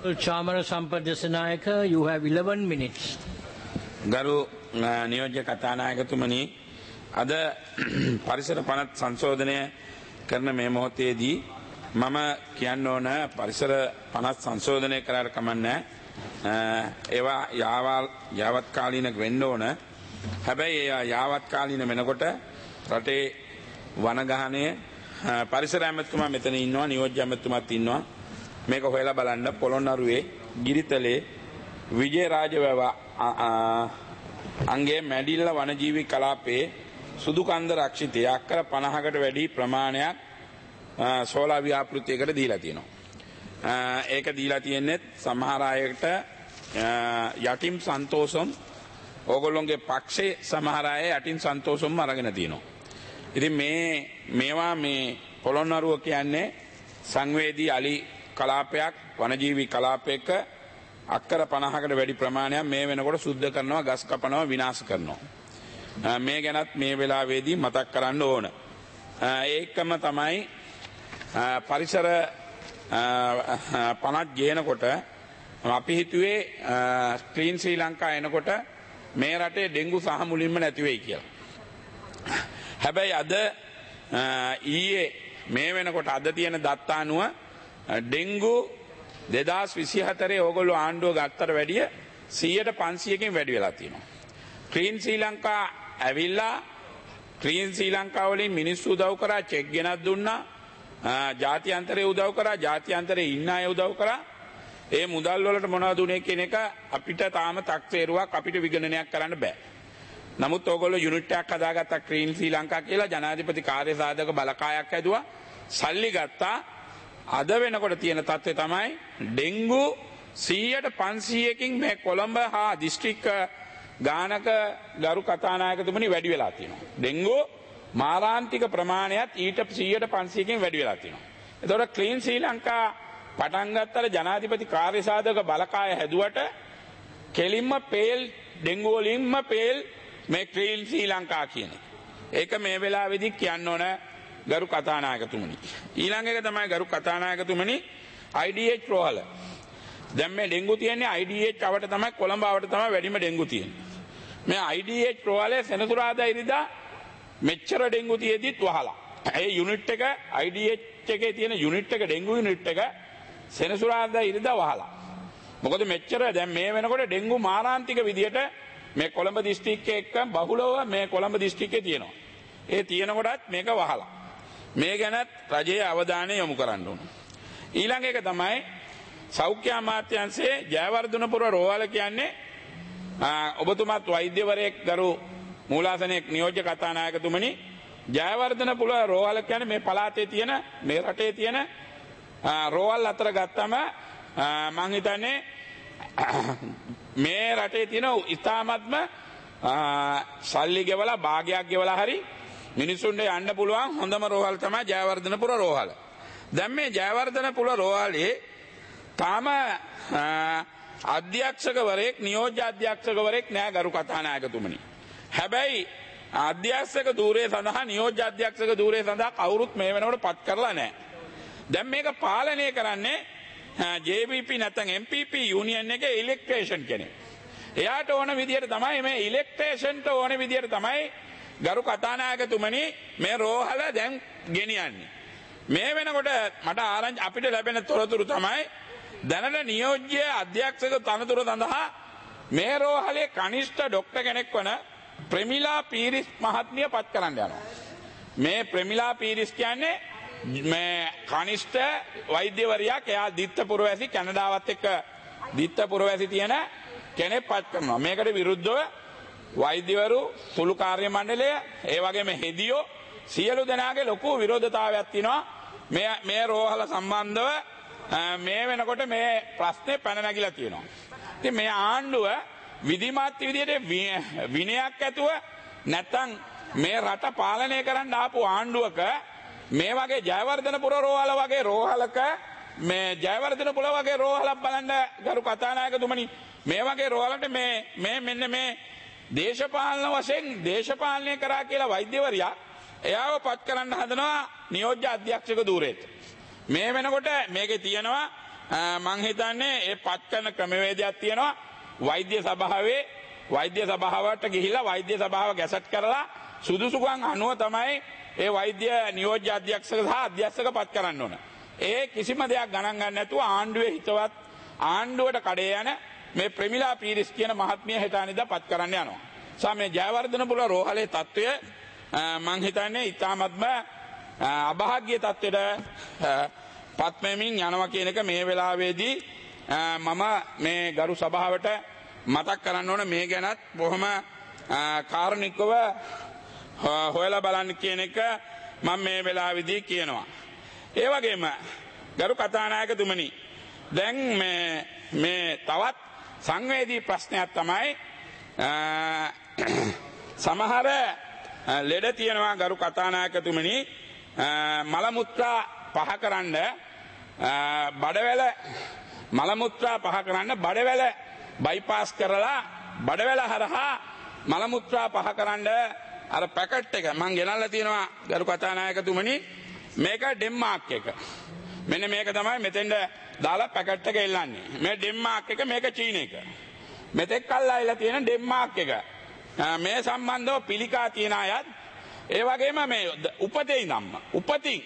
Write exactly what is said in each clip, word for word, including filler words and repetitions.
Chamara Sampath Desanayake, you have eleven minutes. ගරු නියෝජ්‍ය කතානායකතුමනි, අද පරිසර පනත් සංශෝධනය කරන මේ මොහොතේදී මම කියන්න ඕන පරිසර පනත් සංශෝධනය කරාට කමන්නේ ඒවා යාවල් යාවත්කාලීන වෙන්න ඕන. හැබැයි ඒ යාවත්කාලීන වෙනකොට රටේ වනගහනය පරිසර ඇමතුමා මෙතන ඉන්නවා, නියෝජ්‍ය ඇමතුමාත් ඉන්නවා. මේක හොයලා බලන්න පොළොන්නරුවේ ගිරිතලේ විජේරාජවැව අංගේ මැඩිල්ල වනජීවී කලාපයේ සුදුකන්ද රක්ෂිතය අක්කර පනහකට වැඩි ප්‍රමාණයක් සෝලා ව්‍යාපෘතියකට දීලා තියෙනවා. ඒක දීලා තියෙන්නේ සමහර අයට යටිම් සන්තෝෂම්, ඕගොල්ලොන්ගේ පක්ෂේ සමහර අය යටිම් සන්තෝෂම්ම අරගෙන තියෙනවා. ඉතින් මේ මේවා මේ පොළොන්නරුව කියන්නේ සංවේදී අලි කලාපයක්, වනජීවී කලාපයක අක්කර පනහකට වැඩි ප්‍රමාණයක් මේ වෙනකොට සුද්ධ කරනවා, ගස් කපනවා, විනාශ කරනවා. මේ ගැනත් මේ වෙලාවේදී මතක් කරන්න ඕන. ඒකම තමයි පරිසර පනත් ගේනකොට අපි හිතුවේ ක්ලීන් ශ්‍රී ලංකා එනකොට මේ රටේ ඩෙන්ගු සහ මුලින්ම නැති වෙයි කියලා. හැබැයි අද ඊයේ මේ වෙනකොට අද තියෙන දත්ත අනුව ඩෙන්ගු දෙදාස් විසිහතරේ ඕගොල්ලෝ ආණ්ඩුව ගත්තට වැඩිය සීයට පන්සියයකින් වැඩි වෙලා තියෙනවා. ක්ලීන් ශ්‍රී ලංකා ඇවිල්ලා ක්ලීන් ශ්‍රී ලංකා වලින් මිනිස්සු උදව් කරා, චෙක් ගෙනත් දුන්නා, ජාත්‍යන්තරේ උදව් කරා, ජාත්‍යන්තරේ ඉන්න අය උදව් කරා. ඒ මුදල් වලට මොනවද උනේ කියන එක අපිට තාම තක්සේරුවක් අපිට විගණනයක් කරන්න බෑ. නමුත් ඕගොල්ලෝ යුනිට් එකක් හදාගත්තා ක්ලීන් ශ්‍රී ලංකා කියලා, ජනාධිපති කාර්යසාධක බලකායක් හැදුවා, සල්ලි ගත්තා. අද වෙනකොට තියෙන තත්ත්වය තමයි ඩෙන්ගු සීයට පන්සියයකින් මේ කොළඹ හා දිස්ත්‍රික්ක ගානක ගරු කතානායකතුමනි වැඩි වෙලා තියෙනවා. ඩෙන්ගු මාරාන්තික ප්‍රමාණයත් ඊට සීයට පන්සියයකින් වැඩි වෙලා තියෙනවා. එතකොට ක්ලීන් ශ්‍රී ලංකා පටන් ගත්තට ජනාධිපති කාර්යසාධක බලකාය හැදුවට කෙලින්ම පේල් ඩෙන්ගු වලින්ම පේල් මේ ක්ලීන් ශ්‍රී ලංකා කියන එක. ඒක මේ වෙලාවේදී කියන්න ඕන ගරු කතානායකතුමනි. ඊළඟ එක තමයි ගරු කතානායකතුමනි I D H රෝහල. දැන් මේ ඩෙන්ගු තියෙන්නේ I D H අවට තමයි, කොළඹ අවට තමයි වැඩිම ඩෙන්ගු තියෙන්නේ. මේ I D H රෝහලේ සෙනසුරාදා ඉරිදා මෙච්චර ඩෙන්ගු තියෙද්දිත් වහලා. ඒ යුනිට් එක I D H එකේ තියෙන යුනිට් එක, ඩෙන්ගු යුනිට් එක සෙනසුරාදා ඉරිදා වහලා. මොකද මෙච්චර දැන් මේ වෙනකොට ඩෙන්ගු මාරාන්තික විදියට මේ කොළඹ දිස්ත්‍රික්කයේ එක්ක බහුලව මේ කොළඹ දිස්ත්‍රික්කේ තියෙනවා. ඒ තියෙන කොටත් මේක වහලා. මේ ගැනත් රජයේ අවධානය යොමු කරන්න ඕන. ඊළඟ එක තමයි සෞඛ්‍ය අමාත්‍යාංශයේ ජයවර්ධනපුර රෝහල කියන්නේ ඔබතුමාත් වෛද්‍යවරයෙක් ගරු මූලාසනයේ නියෝජ්‍ය කතානායකතුමනි, ජයවර්ධනපුර රෝහල කියන්නේ මේ පළාතේ තියෙන, මේ රටේ තියෙන රෝහල් අතර ගත්තම මං හිතන්නේ මේ රටේ තියෙන ඉතාමත්ම සල්ලි ගෙවලා භාගයක් ගෙවලා හරි මිනිසුන්ට යන්න පුළුවන් හොඳම රෝහල් තමයි ජයවර්ධනපුර රෝහල. දැන් මේ ජයවර්ධනපුර රෝහලේ තාම අධ්‍යක්ෂකවරයෙක්, නියෝජ්‍ය අධ්‍යක්ෂකවරයෙක් නෑ ගරු කතානායකතුමනි. හැබැයි අධ්‍යක්ෂක ධූරය සඳහා, නියෝජ්‍ය අධ්‍යක්ෂක ධූරය සඳහා කවුරුත් මේ වෙනකොට පත් කරලා නෑ. දැන් මේක පාලනය කරන්නේ J V P නැත්නම් M P P යුනියන් එකේ ඉලෙක්ට්‍රිෂන් කෙනෙක්. එයාට ඕන විදියට තමයි මේ ඉලෙක්ට්‍රිෂන්ට ඕන විදියට තමයි ගරු කතානායකතුමනි මේ රෝහල දැන් ගෙනියන්නේ. මේ වෙනකොට මට ආරංචි අපිට ලැබෙන තොරතුරු තමයි දැනට නියෝජ්‍ය අධ්‍යක්ෂක තනතුර සඳහා මේ රෝහලේ කනිෂ්ඨ ડોක්ටර් කෙනෙක් වන ප්‍රමිලා පීරිස් මහත්මිය පත් කරන්න යනවා. මේ ප්‍රමිලා පීරිස් කියන්නේ මේ කනිෂ්ඨ වෛද්‍යවරියක්. එයා දිත්ත පුරවැසි, කැනඩාවත් එක්ක දිත්ත පුරවැසි තියෙන කෙනෙක් පත් කරනවා. මේකට විරුද්ධව වෛද්‍යවරු, සුළු කාර්ය මණ්ඩලය, ඒ වගේම හෙදියෝ සියලු දෙනාගේ ලොකු විරෝධතාවයක් තියෙනවා මේ මේ රෝහල සම්බන්ධව. මේ වෙනකොට මේ ප්‍රශ්නේ පැන නැගිලා තියෙනවා. ඉතින් මේ ආණ්ඩුව විධිමත් විදියට විනයක් ඇතුව නැත්තම් මේ රට පාලනය කරන්න ආපු ආණ්ඩුවක මේ වගේ ජයවර්ධනපුර රෝහල වගේ රෝහලක, මේ ජයවර්ධනපුර වගේ රෝහලක් බලන්න ගරු කතානායකතුමනි, මේ වගේ රෝහලට මේ මේ මෙන්න මේ දේශපාලන වශයෙන් දේශපාලනය කරා කියලා වෛද්‍යවරියා එයාව පත් කරන්න හදනවා නියෝජ්‍ය අධ්‍යක්ෂක ධූරයට. මේ වෙනකොට මේකේ තියෙනවා මං හිතන්නේ ඒ පත් කරන ක්‍රමවේදයක් තියෙනවා වෛද්‍ය සභාවේ වෛද්‍ය සභාවට ගිහිලා වෛද්‍ය සභාව ගැසට් කරලා සුදුසුකම් අනුව තමයි ඒ වෛද්‍ය නියෝජ්‍ය අධ්‍යක්ෂක සහ අධ්‍යක්ෂක පත් කරන්න ඕන. ඒ කිසිම දෙයක් ගණන් ගන්න නැතුව ආණ්ඩුවේ හිතවත් ආණ්ඩුවට කඩේ යන මේ ප්‍රමිලා පීරිස් කියන මහත්මිය හෙට අනිදා පත් කරන්න යනවා. සමේ ජයවර්ධනපුර රෝහලේ තත්ත්වය මං හිතන්නේ ඉතාමත්ම අභාග්‍ය තත්ත්වයට පත් වෙමින් යනවා කියන එක මේ වෙලාවේදී මම මේ ගරු සභාවට මතක් කරන්න ඕන. මේ ගැනත් බොහොම කාරුණිකව හොයලා බලන්න කියන එක මම මේ වෙලාවේදී කියනවා. ඒ වගේම ගරු කතානායකතුමනි දැන් මේ මේ තවත් සංවේදී ප්‍රශ්නයක් තමයි සමහර ලෙඩ තියෙනවා ගරු කතානායකතුමනි මල මුත්‍රා පහ කරන්න බඩවැල මල මුත්‍රා පහ කරන්න බඩවැල බයිපාස් කරලා බඩවැල හරහා මල මුත්‍රා පහ කරන්න අර පැකට් එක මං ගෙනල්ලා තියෙනවා ගරු කතානායකතුමනි මේක ඩෙන්මාර්ක් එක මෙන්න මේක තමයි මෙතෙන්ද දාලා පැකට් එක එල්ලන්නේ මේ ඩෙන්මාර්ක් එක මේක චීන එක මෙතෙක් කල් ආයිලා තියෙන ඩෙන්මාර්ක් එක මේ සම්බන්ධව පිළිකා තියන අයත් ඒ වගේම මේ උපතේ ඉඳන්ම උපතින්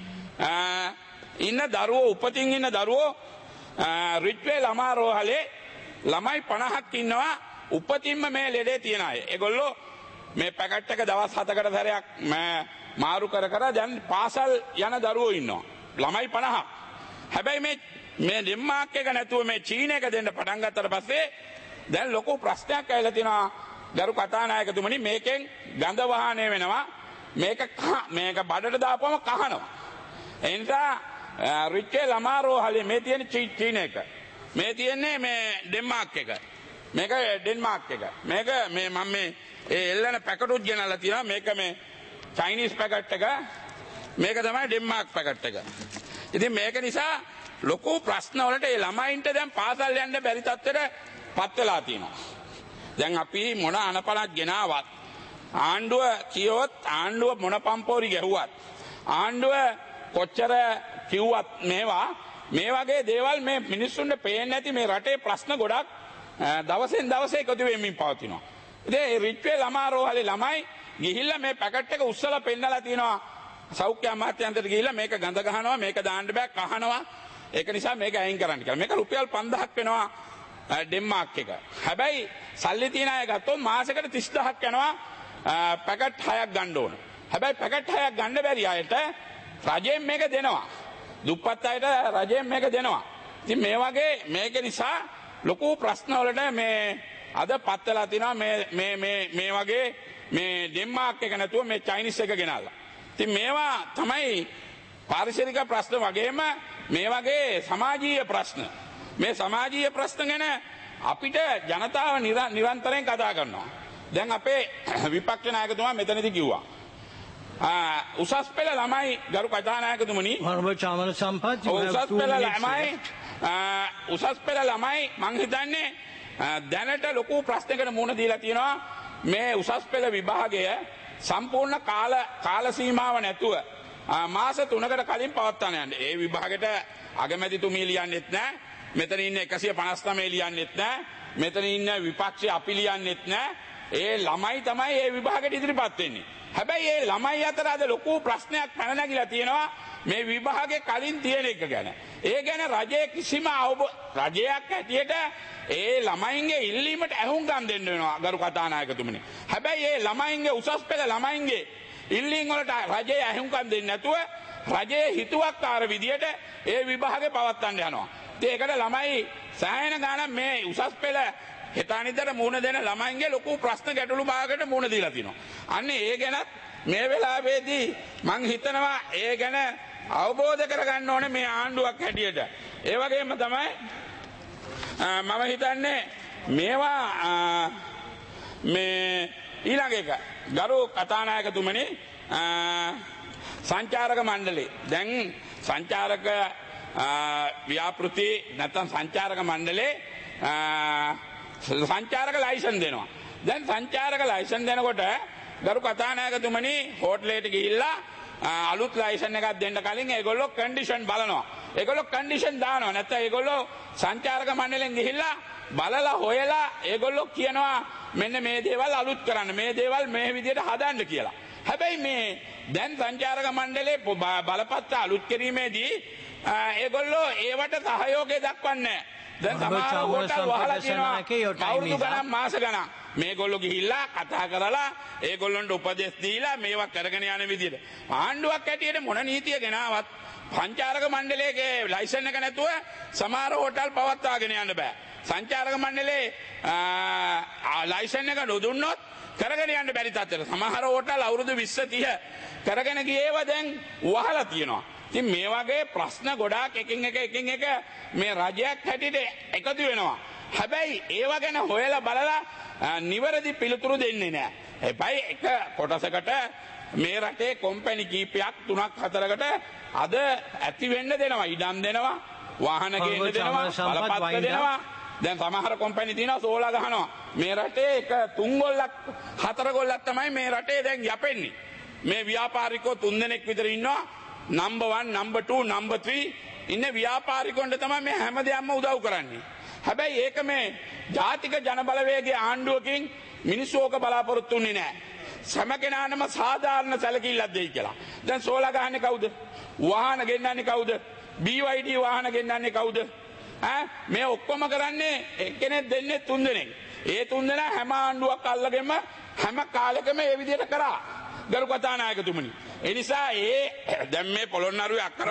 ඉන්න දරුවෝ උපතින් ඉන්න දරුවෝ රිට්වේ ළමා රෝහලේ ළමයි පනහක් ඉන්නවා උපතින්ම මේ ලෙඩේ තියෙන අය. ඒගොල්ලෝ මේ පැකට් එක දවස් හතකට සැරයක් මාරු කර කර දැන් පාසල් යන දරුවෝ ඉන්නවා. ළමයි පනහක්. හැබැයි මේ මේ ඩෙන්මාර්ක් එක නැතුව මේ චීන එක දෙන්න පටන් ගත්තට පස්සේ දැන් ලොකු ප්‍රශ්නයක් ඇවිල්ලා තිනවා ගරු කතානායකතුමනි මේකෙන් ගඳ වාහනය වෙනවා මේක මේක බඩට දාපුවම කහනවා. ඒ නිසා රිච්චේ ළමා රෝහලේ මේ තියෙන චීන එක මේ තියෙන්නේ මේ ඩෙන්මාර්ක් එක මේක ඩෙන්මාර්ක් එක මේක මේ මම මේ ඒ එල්ලන පැකටුත් ගෙනල්ලා තියෙනවා මේක මේ චයිනීස් පැකට් එක මේක තමයි ඩෙන්මාර්ක් පැකට් එක. ඉතින් මේක නිසා ලොකු ප්‍රශ්න වලට ඒ ළමයින්ට දැන් පාසල් යන්න බැරි තත්ත්වෙට පත් වෙලා තියෙනවා. දැන් අපි මොන අනපනක් ගෙනාවත් ආණ්ඩුව කියවොත් ආණ්ඩුව මොන පම්පෝරි ගැහුවත් ආණ්ඩුව කොච්චර කිව්වත් මේවා මේ වගේ දේවල් මේ මිනිස්සුන්ට පේන්නේ නැති මේ රටේ ප්‍රශ්න ගොඩක් දවසෙන් දවස එකතු වෙමින් පවතිනවා. ඉතින් ඒ රිච්වේ ළමා රෝහලේ ළමයි ගිහිල්ලා මේ පැකට් එක උස්සලා පෙන්නලා තිනවා සෞඛ්‍ය අමාත්‍යාංශයට ගිහිල්ලා මේක ගඳ ගහනවා මේක දාන්න බෑ කහනවා ඒක නිසා මේක අයින් කරන්න කියලා. මේක රුපියල් පන්දහක් වෙනවා ඩෙන්මාර්ක් එක. හැබැයි සල්ලි තියන අය ගත්තොත් මාසෙකට තිස් දහසක් යනවා පැකට් හයක් ගන්න ඕන. හැබැයි පැකට් හයක් ගන්න බැරි අයට රජයෙන් මේක දෙනවා. දුප්පත් අයට රජයෙන් මේක දෙනවා. ඉතින් මේ වගේ මේක නිසා ලොකු ප්‍රශ්න වලට මේ අද පත් වෙලා තිනවා මේ මේ මේ මේ වගේ මේ ඩෙන්මාර්ක් එක නැතුව මේ චයිනීස් එක ගෙනල්ලා. ඉතින් මේවා තමයි පාරිසරික ප්‍රශ්න වගේම මේ වගේ සමාජීය ප්‍රශ්න. මේ සමාජීය ප්‍රශ්න ගැන අපිට ජනතාව නිරන්තරයෙන් කතා කරනවා. දැන් අපේ විපක්ෂ නායකතුමා මෙතනදී කිව්වා උසස් පෙළ ළමයි ගරු කතානායකතුමනි උසස් පෙළ ළමයි උසස් පෙළ ළමයි මං හිතන්නේ දැනට ලොකු ප්‍රශ්නයකට මුහුණ දීලා තියෙනවා. මේ උසස් පෙළ විභාගය සම්පූර්ණ කාල කාල සීමාව නැතුව මාස තුනකට කලින් පවත්වාගෙන යන්න. ඒ විභාගෙට අගමැතිතුමිය ලියන්නෙත් නැහැ. මෙතන ඉන්න එකසිය පනස් නවය ලියන්නෙත් නැහැ. මෙතන ඉන්න විපක්ෂය අපි ලියන්නෙත් නැහැ. ඒ ළමයි තමයි ඒ විභාගෙට ඉදිරිපත් වෙන්නේ. හැබැයි ඒ ළමයි අතර අද ලොකු ප්‍රශ්නයක් පැන නැගිලා තියෙනවා මේ විභාගේ කලින් තියෙන එක ගැන. ඒ ගැන රජයේ කිසිම අවබෝධ රජයක් ඇටියට ඒ ළමයින්ගේ ඉල්ලීමට ඇහුම්කම් දෙන්න වෙනවා ගරු කතානායකතුමනි. හැබැයි ඒ ළමයින්ගේ උසස් පෙළ ළමයින්ගේ ඉල්ලීම් වලට රජයේ ඇහුම්කම් දෙන්නේ නැතුව රජයේ හිතුවක්කාර විදියට ඒ විභාගේ පවත්වන්න යනවා. ඉතින් ඒකට ළමයි සෑහෙන ගාණක් මේ උසස් පෙළ හිතානිතර මුණ දෙන ළමයින්ගේ ලොකු ප්‍රශ්න ගැටලු භාගකට මුණ දීලා තිනවා. අන්න ඒ ගැනත් මේ වෙලාවේදී මං හිතනවා ඒ ගැන අවබෝධ කරගන්න ඕනේ මේ ආණ්ඩුවක් හැටියට. ඒ වගේම තමයි මම හිතන්නේ මේවා මේ ඊළඟ එක ගරු කතානායකතුමනි සංචාරක මණ්ඩලේ දැන් සංචාරක ව්‍යාපෘති නැත්නම් සංචාරක මණ්ඩලේ සංචාරක ලයිසන් දෙනවා. දැන් සංචාරක ලයිසන් දෙනකොට ගරු කතානායකතුමනි හෝටලයට ගිහිල්ලා අලුත් ලයිසන් එකක් දෙන්න කලින් ඒගොල්ලෝ කන්ඩිෂන් බලනවා. ඒගොල්ලෝ කන්ඩිෂන් දානවා. නැත්නම් ඒගොල්ලෝ සංචාරක මණ්ඩලයෙන් ගිහිල්ලා බලලා හොයලා ඒගොල්ලෝ කියනවා මෙන්න මේ දේවල් අලුත් කරන්න. මේ දේවල් මේ විදිහට හදන්න කියලා. හැබැයි මේ දැන් සංචාරක මණ්ඩලයේ බලපත්‍ර අලුත් කිරීමේදී ඒගොල්ලෝ ඒවට සහයෝගය දක්වන්නේ නැහැ. දැන් සමහර හෝටල් වහලා තියෙනවා අවුරුදු ගණන් මාස ගණන්. මේගොල්ලෝ ගිහිල්ලා කතා කරලා ඒගොල්ලන්ට උපදෙස් දීලා මේවා කරගෙන යන විදිහට ආණ්ඩුවක් ඇටියට මොන නීතිය ගෙනාවත් සංචාරක මණ්ඩලයේ ලයිසන් එක නැතුව සමහර හෝටල් පවත්වාගෙන යන්න බෑ. සංචාරක මණ්ඩලයේ ලයිසන් එක නොදුන්නොත් කරගෙන යන්න බැරි තත්ත්වයට සමහර හෝටල් අවුරුදු විස්ස තිහ කරගෙන ගියේව දැන් වහලා තියෙනවා. ඉතින් මේ වගේ ප්‍රශ්න ගොඩාක් එකින් එක එකින් එක මේ රජයක් හැටියට එකතු වෙනවා. හැබැයි ඒව ගැන හොයලා බලලා නිවැරදි පිළිතුරු දෙන්නේ නැහැ. හැබැයි එක කොටසකට මේ රටේ කොම්පැනි කීපයක් තුනක් හතරකට අද ඇති වෙන්න දෙනවා. ඉඩම් දෙනවා, වාහන ගේන්න දෙනවා, බලපත්‍ර දෙනවා. දැන් සමහර කොම්පැනි තියෙනවා සෝලා ගහනවා. මේ රටේ එක තුන් ගොල්ලක් හතර ගොල්ලක් තමයි මේ රටේ දැන් යපෙන්නේ. මේ ව්‍යාපාරිකෝ තුන් දෙනෙක් විතර ඉන්නවා. Number one, number two, number three ඉන්න ව්‍යාපාරිකයන්ට තමයි මේ හැම දෙයක්ම උදව් කරන්නේ. හැබැයි ඒක මේ ජාතික ජනබලවේගයේ ආණ්ඩුවකින් මිනිස්සු ඕක බලාපොරොත්තු වෙන්නේ නැහැ. සෑම කෙනාටම සාධාරණ සැලකිල්ලක් දෙයි කියලා. දැන් සෝලා ගහන්නේ කවුද? වාහන ගෙන්නන්නේ කවුද? බී වයි ඩී වාහන ගෙන්නන්නේ කවුද? ඈ මේ ඔක්කොම කරන්නේ එක්කෙනෙක් දෙන්නේ තුන් දෙනෙක්. ඒ තුන් දෙනා හැම ආණ්ඩුවක් අල්ලගෙම හැම කාලෙකම මේ විදිහට කරා. ගරු කතානායකතුමනි. ඒ නිසා ඒ දැන් මේ පොළොන්නරුවේ අක්කර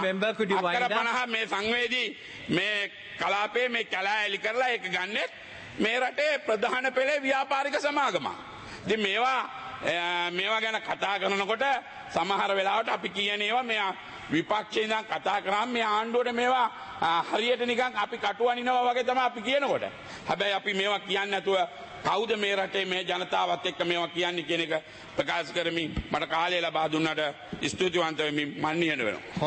පනහ මේ සංවේදී මේ කලාපයේ මේ කැලෑ එලි කරලා ඒක ගන්නෙත් මේ රටේ ප්‍රධාන පෙළේ ව්‍යාපාරික සමාගම. ඉතින් මේවා මේවා ගැන කතා කරනකොට සමහර වෙලාවට අපි කියන ඒවා මේ විපක්ෂේ ඉඳන් කතා කරාම මේ ආණ්ඩුවට මේවා හරියට නිකන් අපි කටුවනිනවා වගේ තමයි අපි කියනකොට. හැබැයි අපි මේවා කියන්නේ නැතුව කවුද මේ රටේ මේ ජනතාවත් එක්ක මේවා කියන්නේ කියන එක ප්‍රකාශ කරමින් මට කාලය ලබා දුන්නට ස්තුතිවන්ත වෙමින් මන් නිහඬ වෙනවා.